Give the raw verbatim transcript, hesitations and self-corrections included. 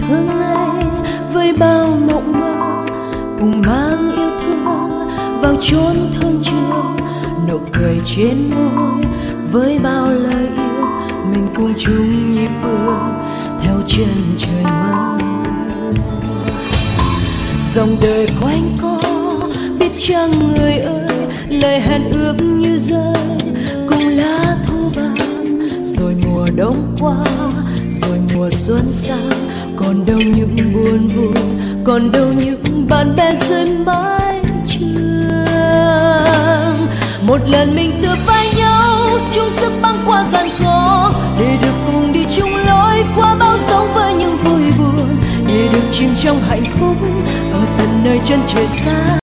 thương anh với bao mộng mơ, cùng mang yêu thương vào chốn thương trường. Nụ cười trên môi với bao lời yêu, mình cùng chung nhịp bước theo chân trời mơ. Dòng đời quanh co biết chăng người ơi, lời hẹn ước như rơi cùng lá thu vàng. Rồi mùa đông qua, rồi mùa xuân sang, còn đâu những buồn vui, còn đâu những bạn bè dưới mái trường. Một lần mình tựa vai nhau, chung sức băng qua gian khó, để được cùng đi chung lối qua bao sống với những vui buồn, để được chìm trong hạnh phúc ở tận nơi chân trời xa.